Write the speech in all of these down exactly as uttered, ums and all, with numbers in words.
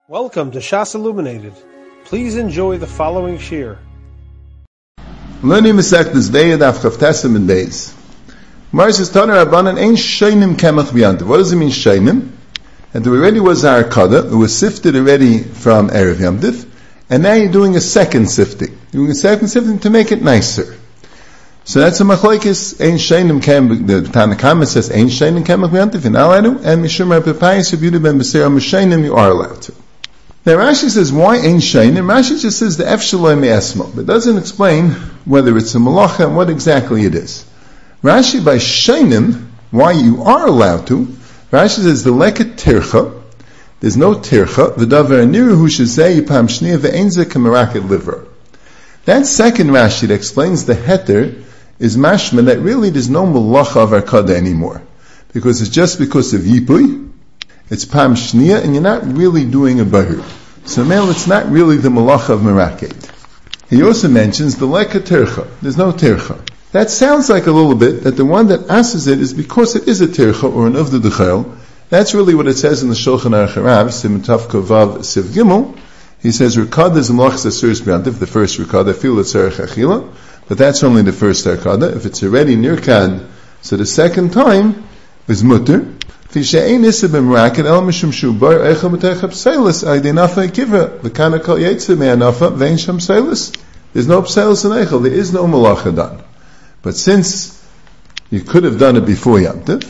Welcome to Shas Illuminated. Please enjoy the following shir. Learning Masechtas Beis Daf Chavtesim and Beis. Gemara says, "Taner Rabbanan ein shaynim kemach b'yantiv." What does it mean shaynim? And there already was our kada. It was sifted already from erev yamtiv, and now you're doing a second sifting. You're doing a second sifting to make it nicer. So that's a machlokes ein shaynim kemach. The Tanna Kama says ein shaynim kemach b'yantiv. You're not allowed to, and mishum Rabbi Payis Rabbi ben Beseira mishaynim you are allowed to. Now Rashi says, why ain't shaynim? Rashi just says the F shaloi me'esmo, but doesn't explain whether it's a malacha and what exactly it is. Rashi by shaynim, why you are allowed to, Rashi says the leket tircha, there's no tircha, v'davar niru hu shezeh yipam shniya ve'enze k'meraket liver. That second Rashi that explains the heter is mashma that really there's no malacha of arkada anymore. Because it's just because of yipui, it's pam shniya, and you're not really doing a bahur. So male, it's not really the malacha of meraket. He also mentions the leka tircha. There's no tircha. That sounds like a little bit that the one that asks it is because it is a tircha or an uvda d'chayil. That's really what it says in the Shulchan Aruch Harav, Siman Tav Kovav Siv Gimel. He says Rikada is malachas asuris b'yantiv, the first Rikada, fil etzarech achila, but that's only the first Rikada. If it's already nirkad, so the second time is mutter. There's no pselis in eichel. There is no malacha done. But since you could have done it before Yamtiv,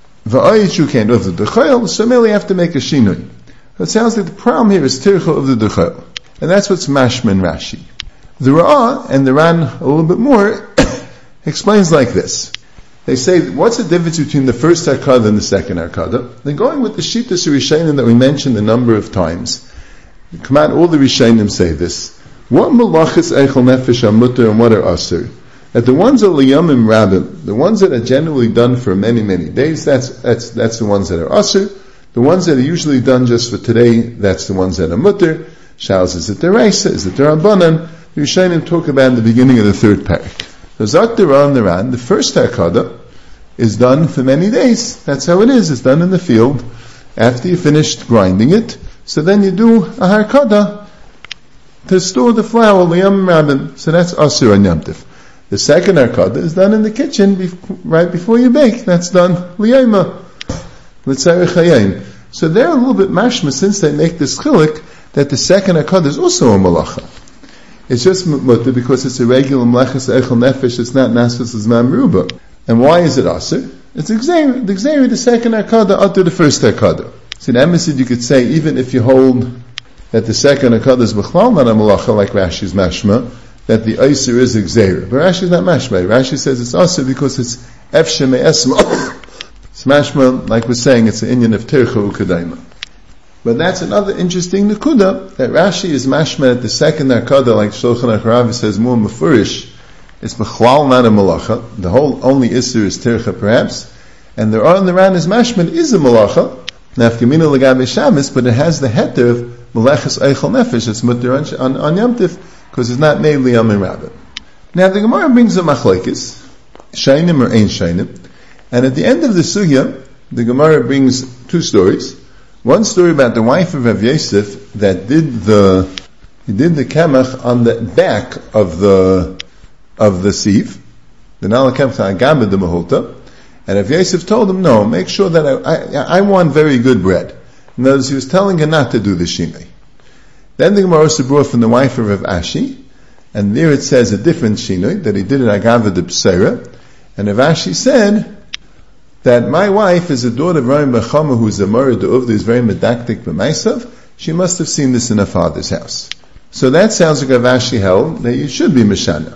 so merely you have to make a shinui. It sounds like the problem here is tircha of the dechayil, and that's what's mashma in Rashi. The Ra'ah and the Ran a little bit more explains like this. They say, what's the difference between the first Arkada and the second Arkada? They're going with the Shittas Rishonim that we mentioned a number of times. Come on, all the Rishonim say this. What malachas eichel nefesh are mutter and what are asur? That the ones that are liyamim rabbim, the ones that are generally done for many, many days, that's, that's, that's the ones that are asur. The ones that are usually done just for today, that's the ones that are mutter. Shals, is it deraisa? Is it derabanan? The Rishonim talk about in the beginning of the third parak. The Zak Dera and the Ran, the first Arkada is done for many days. That's how it is. It's done in the field after you finished grinding it. So then you do a Harkada to store the flour, liyam rabin. So that's Asur and Yamtiv. The second Arkada is done in the kitchen bef- right before you bake. That's done liyama. L'tzarech hayim. So they're a little bit mashma since they make this chilik that the second Arkada is also a malacha. It's just mutter because it's a regular mlechas eichel nefesh. It's not nasas zman meruba. And why is it aser? It's exer. The exer, the second arkada, after the first arkada. So in Emesid you could say even if you hold that the second arkada is b'chlal not a malacha like Rashi's mashma, that the aser is exer. But Rashi's not mashma. Rashi says it's aser because it's efshe me'esma. It's mashma, like we're saying, it's an inyan of tircha ukadayma. But that's another interesting nekuda, that Rashi is mashma at the second arkada, like Shulchan Aruch Harav says more mefurish. It's b'chlal not a malacha. The whole only isser is tircha perhaps, and the on the Ran is mashma is a malacha. Nafkamina legabe Shabbos, but it has the heter of malachas eichel nefesh. It's mutter on, on, on Yamtiv because it's not made liyam and rabbit. Now the Gemara brings a machlekes, shaynim or ein shaynim, and at the end of the sugya, the Gemara brings two stories. One story about the wife of Rav Yosef that did the he did the kemach on the back of the of the sieve, the nala kemach agamba de mahulta, and Rav Yosef told him, no, make sure that I, I, I want very good bread. In other words, he was telling her not to do the shinei. Then the Gemara also brought from the wife of Rav Ashi, and there it says a different shinei that he did it agamba de pseira, and Rav Ashi said that my wife is a daughter of Rami Bechama, who's a Mara De'uvda, who's very medactic b'maisav. She must have seen this in her father's house. So that sounds like Rav Ashi held that you should be Mishana.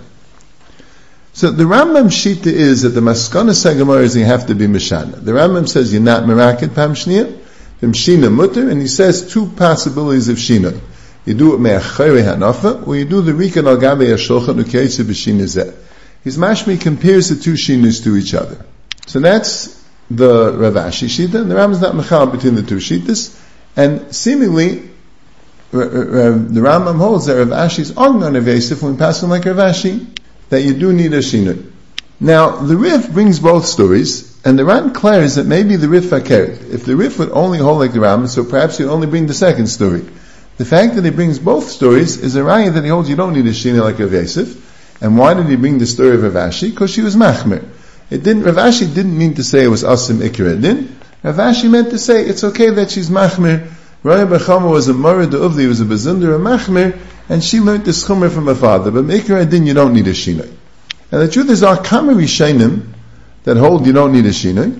So the Rambam Shita is that the Maskana Sagamar is you have to be Mishana. The Rambam says you're not Meraket Pam Shnia, from Shina Mutter, and he says two possibilities of Shina. You do it Me'achayre Hanafa, or you do the Rikan Al Gabe Yashochan Ukeitze B'Shina Zeh. His Mashmi compares the two Shinas to each other. So that's the Rav Ashi Shita, and the Rambam is not mechal between the two Shitas, and seemingly R- R- R- the Rambam holds that Rav Ashi's on Rav Yosef when passing like Rav Ashi, that you do need a shinui. Now, the Rif brings both stories, and the Ran declares that maybe the Rif fakert. If the Rif would only hold like the Rambam, so perhaps he'd only bring the second story. The fact that he brings both stories is a raya that he holds you don't need a shina like Rav Yosef. And why did he bring the story of Rav Ashi? Because she was machmer. It didn't, Rav Ashi didn't mean to say it was asim ikra din. Rav Ashi meant to say it's okay that she's machmer. Raya bar Chama was a Moreh D'Uvli, he was a bezunder, a machmer, and she learned this chumrah from her father. But ikra din, you don't need a shina. And the truth is, our kama rishonim that hold you don't need a shina.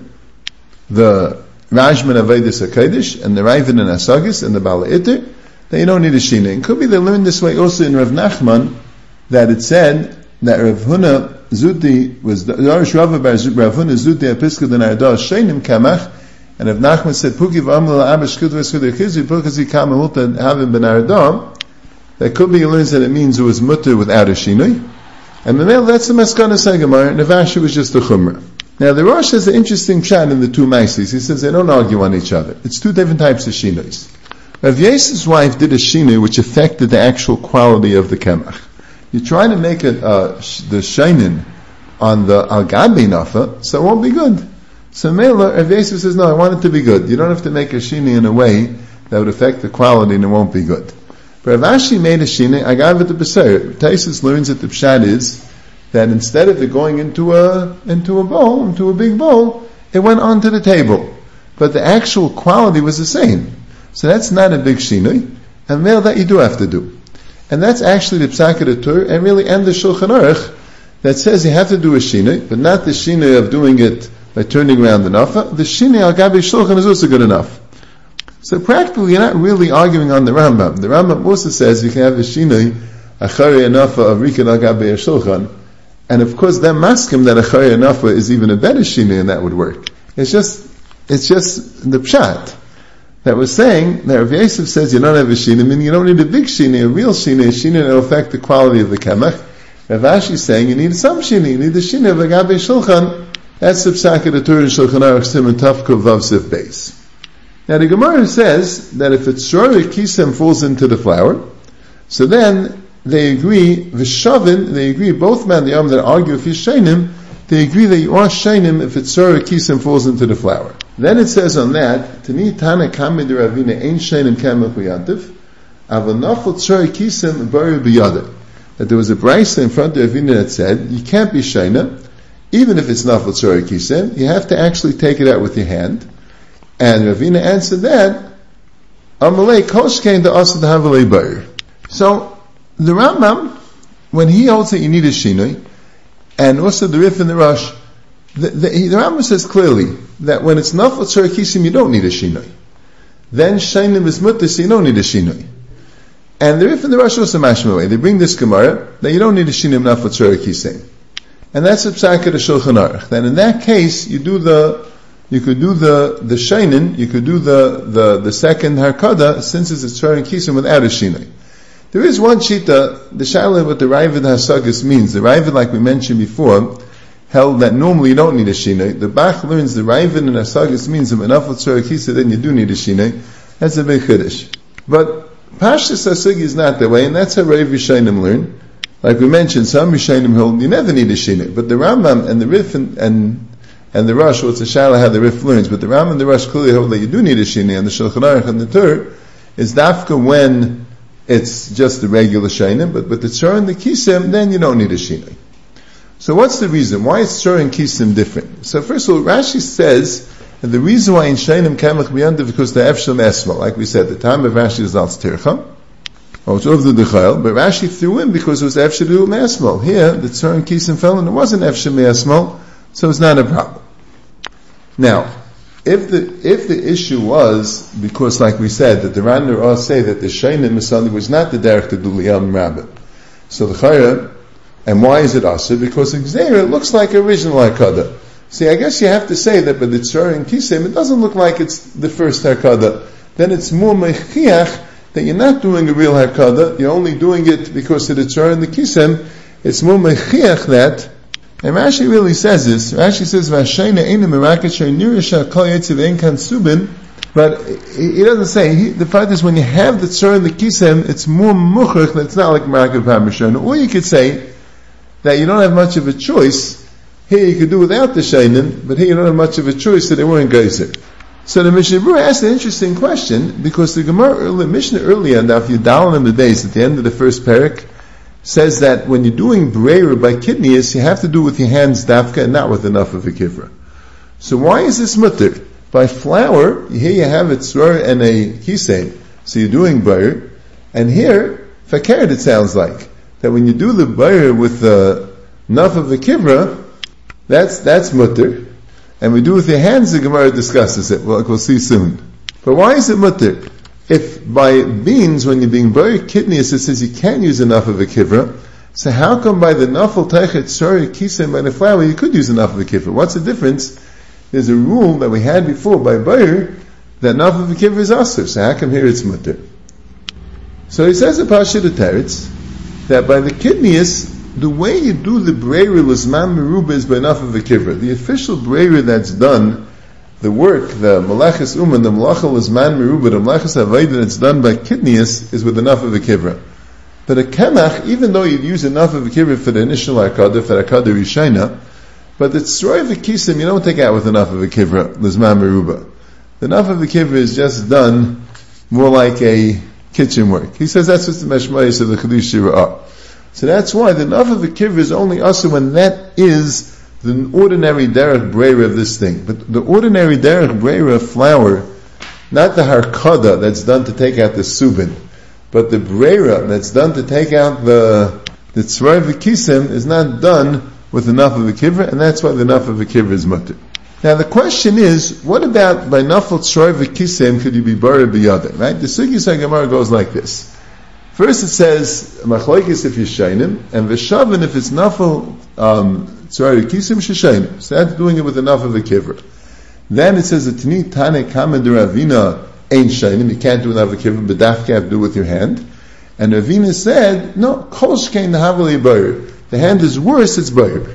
The Rajman Avedis HaKadosh, and the Ravid and Asagis, and the Bala Iter, that you don't need a shina. It could be they learned this way also in Rav Nachman, that it said that Rav Huna Zuti was the Arish Rava bar Rav Huna Zuti Apiska den Arda Sheinim Kamach, and Rav Nachman said Puki v'amla la'abash kudva skudva chizu Pukazi Kama Hulta Havim ben Arda. That could be he learns that it means it was mutter without a shinui. And Mamel, that's the Maskana Sagamar, and Rav Ashi was just a chumrah. Now the Rosh has an interesting chat in the two Maisis. He says they don't argue on each other. It's two different types of shinuis. Rav Yosef's wife did a shinui which affected the actual quality of the kemach. You try to make it uh, the shainin on the al gabi nafa, so it won't be good. So Mela, Rav Yosef says, no, I want it to be good. You don't have to make a shinui in a way that would affect the quality and it won't be good. But Rav Ashi made a shinui, I gave it to Beser. Taisus learns that the pshat is that instead of it going into a into a bowl, into a big bowl, it went onto the table. But the actual quality was the same. So that's not a big shinui. And Mela, that you do have to do. And that's actually the Psak of the Tur, and really, and the Shulchan Aruch, that says you have to do a shinui, but not the shinui of doing it by turning around the nafa. The shinui al gabi Shulchan is also good enough. So practically, you're not really arguing on the Rambam. The Rambam also says you can have a shinui, achari nafa of rikan al gabi Shulchan, and of course, then maskim that achari nafa is even a better shinui, and that would work. It's just, it's just the pshat that was saying that Rav Yosef says you don't have a shina, I mean you don't need a big shina, a real shina, a shina that will affect the quality of the kemach. Rav Ashi is saying you need some shina, you need the shina of Agabe Shulchan. That's the psak of the Torah in Shulchan Aruch Simon Tavkov Vav Sif Beis. Now the Gemara says that if it's shorah kisem falls into the flour, so then they agree v'shavin, they agree both men the Yom that argue if he's shainim, they agree that you are shainim if it's shorah kisem falls into the flour. Then it says on that, Tani Tana Kamid Ravina Ein Shainim Kamach Uyantiv, Avanachot Shorah Kisem Bari B'Yada. That there was a brisa in front of Ravina that said, you can't be shaina, even if it's Nafot Shorah Kisem, you have to actually take it out with your hand. And Ravina answered that, Amalei Koshkein Da Asad Havalei Bari. So, the Rambam, when he holds that you need a shinui, and also the Rif and the Rosh, the, the, the Rambam says clearly that when it's nafot shorah kisim, you don't need a shinui. Then shainim is mutter, so you don't need a shinui. And the Rif and the Rosh also mashma away. They bring this Gemara that you don't need a shinui nafot shorah kisim, and that's the psak of the Shulchan Aruch. Then in that case, you do the, you could do the the shainin, you could do the the, the second harkada since it's shorah kisim without a shinui. There is one shita, the shaila what the Ravid Hasagis means. The Ravid, like we mentioned before, held that normally you don't need a shinui. The Bach learns the Ravid and Asagis means if enough with Shorah Kisem, then you do need a shinui. That's a big chiddush. But Pashtus Hasagi is not that way, and that's how Rav Yishainim learn. Like we mentioned, some Yishainim hold you never need a shinui. But the Rambam and the Rif and and, and the Rosh, what's the shaila how the Rif learns, but the Rambam and the Rosh clearly hold that you do need a shinui, and the Shulchan Aruch and the Tur is dafka when it's just the regular shainim, but with the tzor and the kisem, then you don't need a shinui. So what's the reason? Why is tzor and kisem different? So first of all, Rashi says that the reason why in shainim kamach b'yandav because the efshel esmal, like we said, the time of Rashi is al tircha, or it's over the dechayel, but Rashi threw in because it was efshel esmal. Here, the tzor and kisem fell and it wasn't efshel esmal, so it's not a problem. Now, If the if the issue was because, like we said, that the Ranner all say that the shainim is something was not the derech to do liyam rabbit, so the chayra, and why is it also? Because in Gzeira it looks like original hakada. See, I guess you have to say that, but the tzor and kisem it doesn't look like it's the first hakada. Then it's more mechiach that you're not doing a real hakada. You're only doing it because of the tzor and the kisem. It's more mechiach that. And Rashi really says this. Rashi says, "Vashayna einu meraket she'nirusha kol yetziv ein kan subin," but he doesn't say. He, the fact is, when you have the tzor and the kisem, it's more muchach. It's not like meraket parmeshana. Or you could say that you don't have much of a choice. Here you could do without the shaynim, but here you don't have much of a choice, so they weren't geyser. So the Mishnah Berurah asked an interesting question, because the Gemara, the Mishnah earlier, now if you down in the days at the end of the first parak, says that when you're doing breira by kidneys, you have to do it with your hands dafka and not with enough of a kivra. So why is this mutter? By flour, here you have a tzror and a kisei, so you're doing breira, and here, fakert it sounds like, that when you do the breira with uh, enough of a kivra, that's, that's mutter. And we do with your hands, the Gemara discusses it. Well, we'll see soon. But why is it mutter? If by beans, when you're being buried kidneys, it says you can't use enough of a kivra, so how come by the nafal teichet sorry kisem by the flour you could use enough of a kivra? What's the difference? There's a rule that we had before by bayer that enough of a kivra is asur. So how come here it's mutter? So he says in Parashat Teretz that by the kidneys, the way you do the breira l'zman meruba is by enough of a kivra. The official breira that's done, the work, the malachas uman, the malacha l'zman meruba, the malachas avayda that's done by kidneys is with enough of a kivra. But a kemach, even though you'd use enough of a kivra for the initial akada, for akada rishayna, but the tzroy of a kisim you don't take out with enough of a kivra l'zman meruba. The enough of a kivra is just done more like a kitchen work. He says that's just the meshmayis of the Chedush Shira'ah. So that's why the enough of a kivra is only also when that is the ordinary derech breira of this thing. But the ordinary derech breira of flour, not the harkada that's done to take out the subin, but the breira that's done to take out the the tzvar v'kisim is not done with enough of a kivra, and that's why the enough of a kivra is mutter. Now the question is, what about by nafal tzvar v'kisim could you be buried b'yadin? Right? The Sugya Gemara goes like this. First it says, machlokes if you're shainim, and v'shavin if it's nafal, um, sorry, kisim sheshainim. So that's doing it with enough of a kivra. Then it says, atni tane kamed Ravina ain't shainim, you can't do enough of a kivra, but dafka have to do with your hand. And Ravina said, no, kol shkein havali bayr. The hand is worse, it's bayr.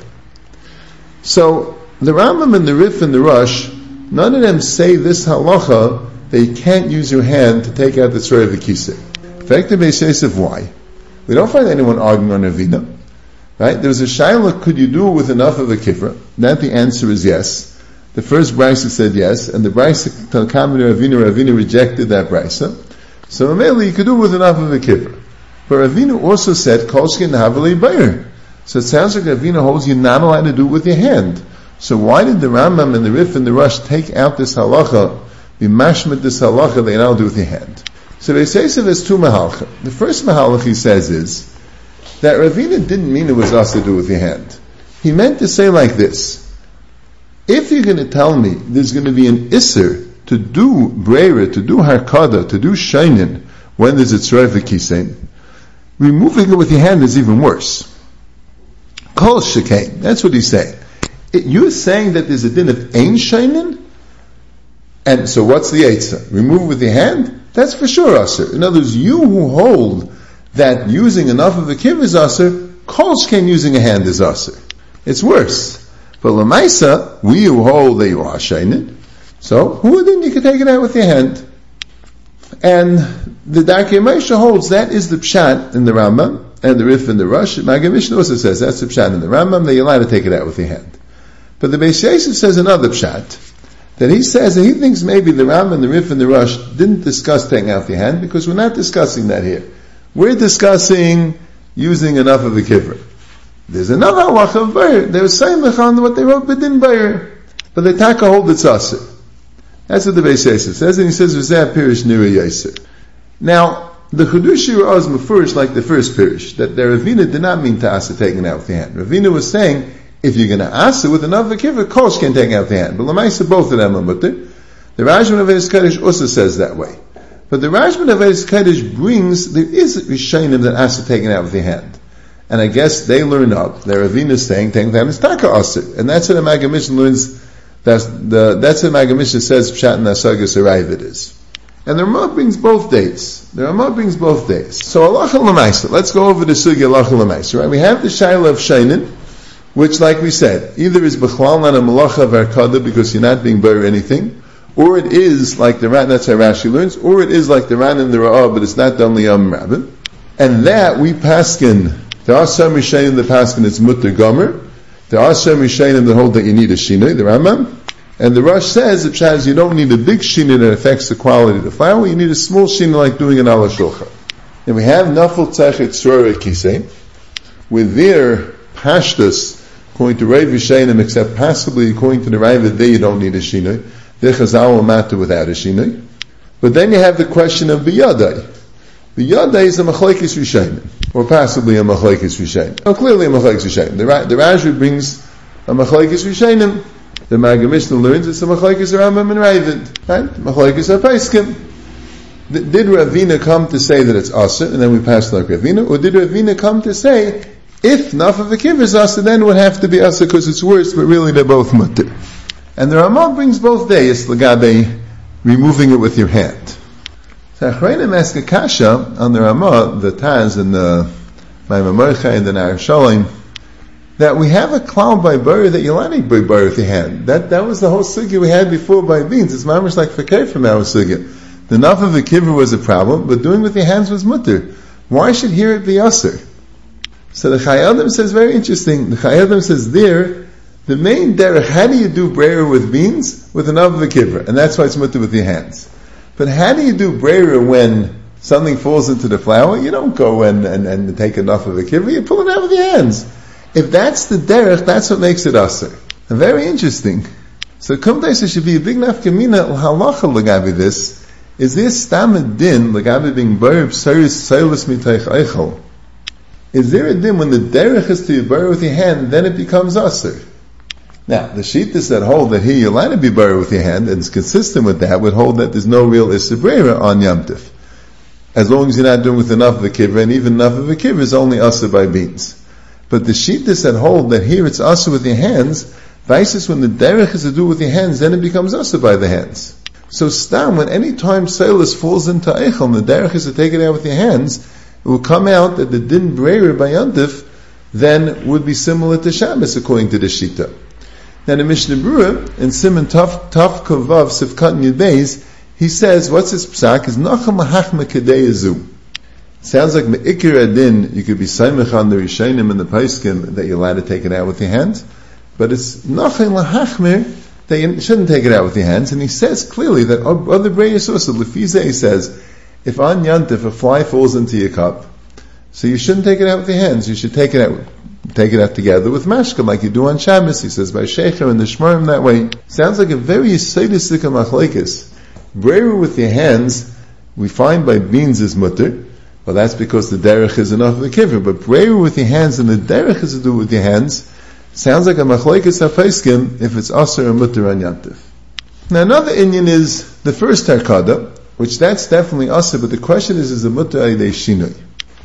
So, the Rambam and the Rif and the Rush, none of them say this halacha, that you can't use your hand to take out the tzroy of the kisei. Effective basis of why? We don't find anyone arguing on Ravina. Right? There was a shaila, could you do it with enough of a kivra? That the answer is yes. The first brisa said yes, and the brisa Talkam Ravina, Ravina rejected that brisa. So mainly you could do it with enough of a kivra. But Ravina also said, Kolshkin Havali Bayer. So it sounds like Ravina holds you're not allowed to do it with your hand. So why did the Rambam and the Rif and the Rush take out this halacha, be mashmit this halacha that you're not allowed to do with your hand? So they say so there's two mahalcha. The first mahalach he says is that Ravina didn't mean it was us to do with your hand. He meant to say like this: if you're going to tell me there's going to be an isser to do breira, to do harkada, to do shainin when there's a tzroy v'kisein, removing it with your hand is even worse. Kol shekain. That's what he's saying. It, you're saying that there's a din of ein shainin, and so what's the eitzah? Remove it with your hand? That's for sure asur. In other words, you who hold that using enough of a kiv is asur, kol shkein using a hand is asur. It's worse. But l'maisa, we who hold that you are shainin, so who then you can take it out with your hand? And the Darkei Moshe holds that is the pshat in the Rambam and the Rif and the Rush. Maggid Mishnah also says that's the pshat in the Rambam, that you're allowed to take it out with your hand. But the Beis Yosef says another pshat, that he says that he thinks maybe the Rambam and the Rif and the Rush didn't discuss taking out the hand, because we're not discussing that here. We're discussing using enough of a kivra. There's another halacha of bayr. They were saying lechan what they wrote, but didn't bayr. But the taka hold it's asur. That's what the Beis Yosef says, and he says v'zeh pirish nira yosef. Now the Chedush Shira'ah is mefurish like the first pirish, that the Ravina did not mean to asur taking it out with the hand. Ravina was saying, if you're going to asur with enough of a kivra, kosh can take it out with the hand. But l'maisa both of them are mutter. The Rashban of Eretz Kodesh also says that way. But the Rashban of Eretz Kodesh brings, there is Rishayim that asur taking it out with the hand. And I guess they learn up, the Ravina is saying, taking the hand is taka asur. And that's what the Maggid Mishnah learns, that's the, that's what Maggid Mishnah says, pshat and asagas arrive it is. And the Ramah brings both dates. The Ramah brings both dates. So halacha l'maisa. Let's go over the sugya halacha l'maisa. Right? We have the shaila of shainin, which, like we said, either is b'chlal not a malacha of arkada because you're not being buried anything, or it is like the Ran, that's how Rashi learns, or it is like the Ran and the Ra'ah, but it's not done liyam rabbin. And that we paskin. There are some Rishayim that paskin it's mutter gomer. There are some Rishayim that hold that you need a shinoi, the Rambam. And the Rosh says, the Pshat is you don't need a big shina that affects the quality of the flour, you need a small shina like doing an ala shulchan. And we have Nafal Tzechet Tzrora Kisei, with their pashtus, according to Rav Yishayim, except possibly according to the Rav, there you don't need a shina. There Chazal will matter without a shina. But then you have the question of B'yadai. B'yadai is a Machlekes Yishayim, or possibly a Machlekes Yishayim. Oh, clearly a Machlekes Yishayim. The, the Rashi brings a Machlekes Yishayim. The Maggid Mishnah learns it's a Machlekes Rambam and Ravid. Right? Machlekes HaPeskim. Did Ravina come to say that it's Asa, and then we pass like Ravina, or did Ravina come to say, if Nafa V'Kiv is Asa, then it would have to be Asa because it's worse, but really they're both Mutter. And the Ramah brings both days, Lagabe, removing it with your hand. So Achrayim ask a kasha on the Ramah, the Taz, and the Maimon Mordechai, and the Nar Shalim, that we have a cloud by Bar that you'll not by Bar with your hand. That that was the whole sugya we had before by beans. It's mamish like Fakir from our sugya. The Nafa V'Kiver was a problem, but doing with your hands was mutter. Why should here it be Aser? So the Chai Adam says, very interesting, the Chai Adam says there, the main derech, how do you do brayer with beans? With an Nafa V'Kiver, and that's why it's mutter with your hands. But how do you do brayer when something falls into the flour? You don't go and, and, and take a Nafa V'Kiver, you pull it out with your hands. If that's the derech, that's what makes it Aser. And very interesting. So Kumtais, there should be a big nafkamina, halacha l'gabi this. Is this stam din l'gabi being bar b'saris sailus mitaych eichel? Is there a din when the derech is to be bar with your hand, then it becomes aser? Now, the shittas that hold that here you're allowed to be bar with your hand, and it's consistent with that, would hold that there's no real isabrera on Yom Tov. As long as you're not doing with enough of a kiver, and even enough of a kiver is only aser by beans. But the shittas that hold that here it's aser with your hands, vices when the derech is to do with your hands, then it becomes aser by the hands. So stam, when any time Sailus falls into Eichel, and the derech is to take it out with your hands, it will come out that the din breira by Yantif then would be similar to Shabbos according to the Shita. Now the Mishnah Berurah, in Simon Taf, Taf Kovav, Sifkat Yudbeis, he says, what's his psak? Is Nacham Mahachma Kedei Azu. Sounds like Me'ikir Adin, you could be Saimach on the Rishayim and the Paiskim, that you're allowed to take it out with your hands, but it's Nacham Lahachmir, that you shouldn't take it out with your hands, and he says clearly that other brayers also, Lefize, he says, if on Yantif a fly falls into your cup, so you shouldn't take it out with your hands, you should take it out, take it out together with mashka, like you do on Shabbos, he says, by Shecher and the Shmarim that way. Sounds like a very Yisaytisik machlekes. Brayer with your hands, we find by beans is mutter, well that's because the derech is enough of the kiver, but brayer with your hands and the derech is to do with your hands, sounds like a machlekes hafeiskim if it's aser or mutter on yantif. Now another inyan is the first harkada, which that's definitely aser, but the question is, is the mutter ayidei shinoi?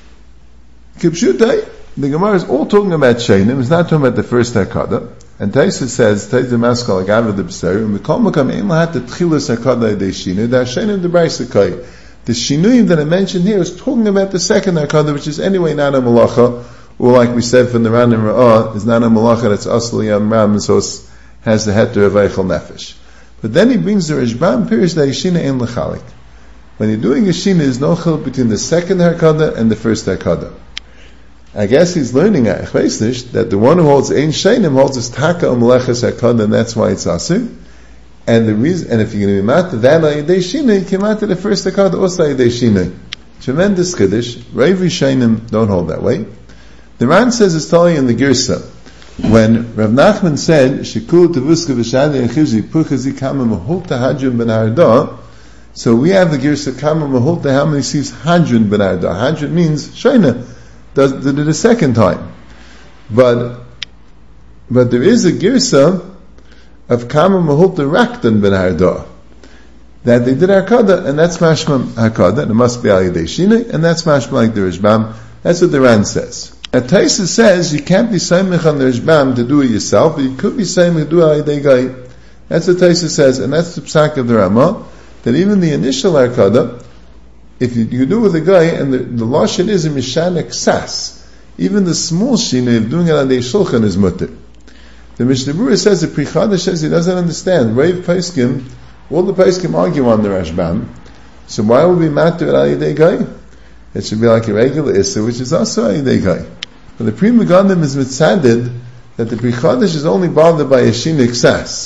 Kipshutai, the Gemara is all talking about shainim, it's not talking about the first harkada, and Taisa says, Taisa maskal agav the b'ser, and we call makam ein lahat the tchilas harkada ayidei shinoi, the shainim the braysakai. The shinuyim that I mentioned here is talking about the second harkada, which is anyway not a malacha, or like we said from the Ran and Ra'ah, is not a malacha that's asli yam ram, and so it has the heter of eichel nefesh. But then he brings the Rishbam Pirish that Yeshina ein l'chalik. When you're doing Yeshina, there's no chiluk between the second harkada and the first harkada. I guess he's learning at Echveisnish that the one who holds ein shainim holds his taka umleches harkada, and that's why it's asir. And the reason, and if you're going to be mat that ayidei shina, you can mat the first harkada also ayidei shina. Tremendous chiddush. Rav Yishayim don't hold that way. The Ran says it's totally in the Girsa. When Rav Nachman said, Shikul tevuska v'shadei echivzi puchazi kama mahulta hadron ben arda, so we have the Girsa kama mahulta, how many sees hadron ben arda? Hadron means shayna, does, did it a second time. But, but there is a Girsa of kama mahulta raktan ben arda, that they did harkada, and that's mashma harkada, and it must be aliyadei shina, and that's mashma like the Rishbam. That's what the Ran says. A Taisa says you can't be saimich on the Rishbam to do it yourself, but you could be saimich to do it aliyadei gai. That's what Taisa says, and that's the psak of the Ramah, that even the initial harkada, if you, you do it with a guy, and the, the lashon is a mishanek sas, even the small shina of doing it on the shulchan is mutter. The Mishnah Berurah says, the Pri Chadash says he doesn't understand. Rav Paiskim, all the Paiskim argue on the Rashbam, so why would we matter at aliyadei gai? It should be like a regular issa, which is also aliyadei gai. But the Pri Megadim is mitzaded that the Pri Chadash is only bothered by a shinik sas.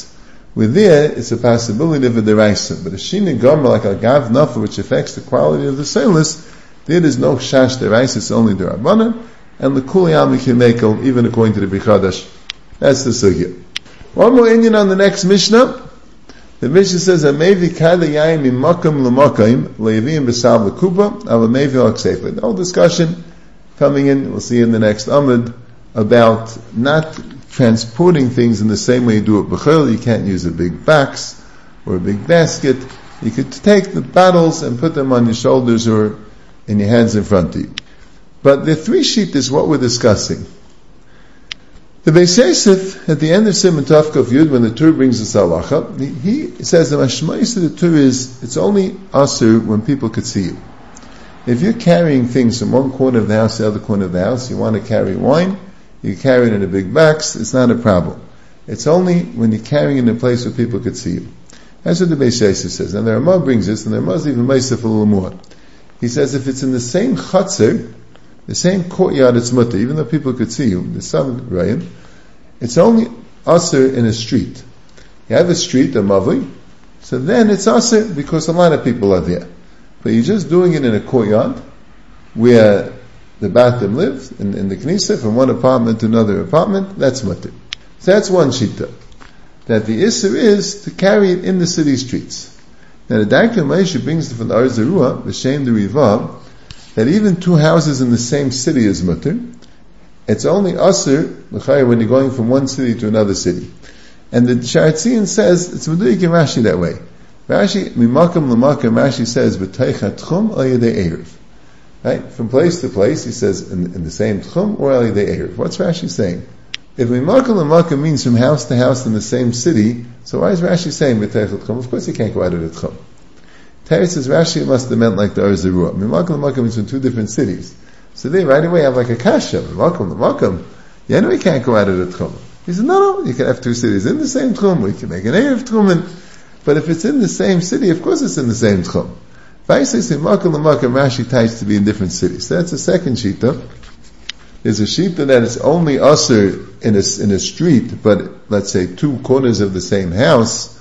With there, it's a possibility of a deraisa. But a shina gomer like a gav nafa, which affects the quality of the seilus, there is no shash deraisa, it's only derabanan, and the kuliyam can make even according to the Bichadash. That's the sugya. One more Indian on the next Mishnah. The Mishnah says, "Amevi kada yayim imakam l'makayim le'yavim b'sal l'kuba av amevi al-ksefle." The whole discussion coming in, we'll see in the next Amud, about not transporting things in the same way you do it b'chol. You can't use a big box or a big basket. You could take the bottles and put them on your shoulders or in your hands in front of you. But the three sheet is what we're discussing. The Beis Yosef, at the end of Simon Tavkov Yud, when the Tur brings us halacha, he, he says the mashmais of the Tur is, it's only asur when people could see you. If you're carrying things from one corner of the house to the other corner of the house, you want to carry wine, you carry it in a big box, it's not a problem. It's only when you're carrying it in a place where people could see you. That's what the Beis Yosef says. And the Ramah brings this, and the Ramah is even Meisef a little more. He says if it's in the same chutzir, the same courtyard, it's mutter, even though people could see you, there's some rayim, it's only asur in a street. You have a street, a mavli, so then it's asur because a lot of people are there. But you're just doing it in a courtyard where the Batim live, in, in the Knesset, from one apartment to another apartment, that's mutter. So that's one shita. That the Isser is to carry it in the city streets. Now the Daikon Moshe brings from the Ar Zarua, the Shem the Rivav, that even two houses in the same city is mutter. It's only asur l'chayr when you're going from one city to another city. And the Sharatzian says it's Meduik in Rashi that way. Rashi mimakam l'makam, Rashi says b'teicha tchum al yedei erev. Right, from place to place, he says in, in the same tchum or al yedei erev. What's Rashi saying? If mimakam l'makam means from house to house in the same city, so why is Rashi saying b'teicha tchum? Of course, he can't go out of the tchum. Terry says Rashi must have meant like the Ar Zarua. Mimakam l'makam is from two different cities. So they right away have like a kasha. Mimakam l'makam. You anyway can't go out of the tchum. He said, no, no, you can have two cities in the same tchum. We can make an erev tchumen. But if it's in the same city, of course it's in the same tchum. Vaisei say Mimakam l'makam, Rashi ties to be in different cities. So that's the second shita. There's a shita that it's only asur in a, in a street, but let's say two corners of the same house,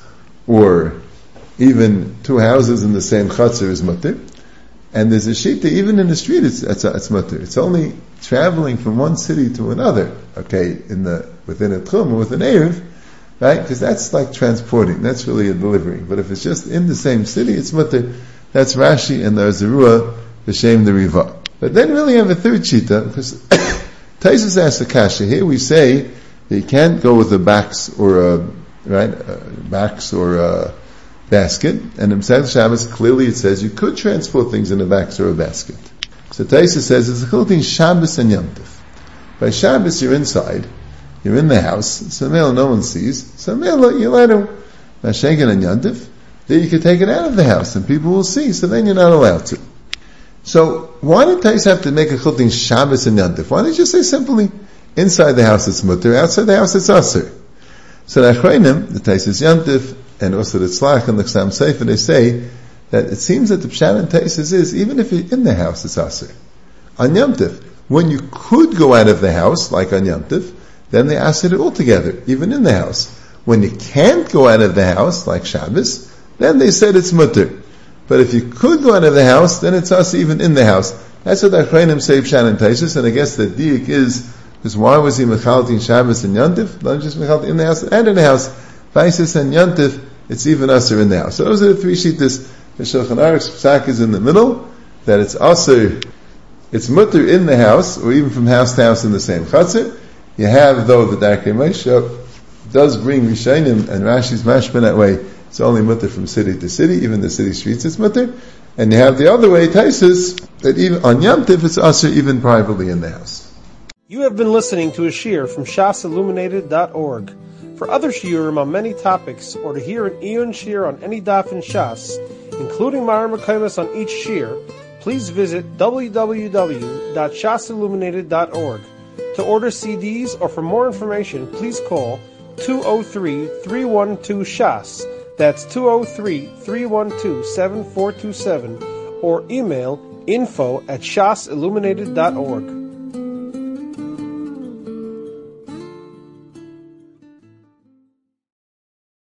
or even two houses in the same chutzir is mutter. And there's a shita, even in the street, it's, it's, it's mutter. It's only traveling from one city to another, okay, in the, within a tchum or within erev, right? Because that's like transporting, that's really a delivery. But if it's just in the same city, it's mutter. That's Rashi and the Ar Zarua, the Shem the Riva. But then really have a third shita, because Taisus asks a kasha. Here we say that you can't go with a box or a, right, a box or a basket, and in Masechet Shabbos clearly it says you could transport things in a box or a basket. So Taisa says it's a chiltin Shabbos and Yom Tov. By Shabbos you're inside, you're in the house, so mele no one sees, so mele you let him. Mashenkin and Yom Tov, then you can take it out of the house and people will see, so then you're not allowed to. So why did Taisa have to make a chiltin Shabbos and Yom Tov? Why don't you say simply inside the house it's mutter, outside the house it's asur? So the Achronim, the Taisa's Yom Tov, and also the Tzlach and the Chassam Sofer, they say that it seems that the Pshat and Taisus is, even if you're in the house, it's asur. On Yom Tov, when you could go out of the house, like on Yom Tov, then they asur it altogether, even in the house. When you can't go out of the house, like Shabbos, then they said it's mutter. But if you could go out of the house, then it's asur even in the house. That's what the Achronim say Pshat and Taisus, and I guess the diuk is, because why was he mechaltin Shabbos and Yom Tov? Not just mechaltin in the house and in the house. Vaisis and Yom Tov, it's even asur in the house. So those are the three shittas. The Shulchan Aruch's psak is in the middle, that it's asur, it's mutter in the house, or even from house to house in the same chatzir. You have, though, the Darkei Moshe does bring Rishonim, and Rashi's mashman that way, it's only mutter from city to city, even the city streets it's mutter. And you have the other way, Taisus, that even on Yom Tov it's asur even privately in the house. You have been listening to a shiur from shas illuminated dot org. For other shiurim on many topics, or to hear an Iyun shiur on any daf in Shas, including Ma'ar Mekaymas on each shiur, please visit w w w dot shas illuminated dot org. To order C Ds or for more information, please call two oh three, three one two, S H A S. That's two oh three, three one two, seven four two seven, or email info at shas illuminated dot org.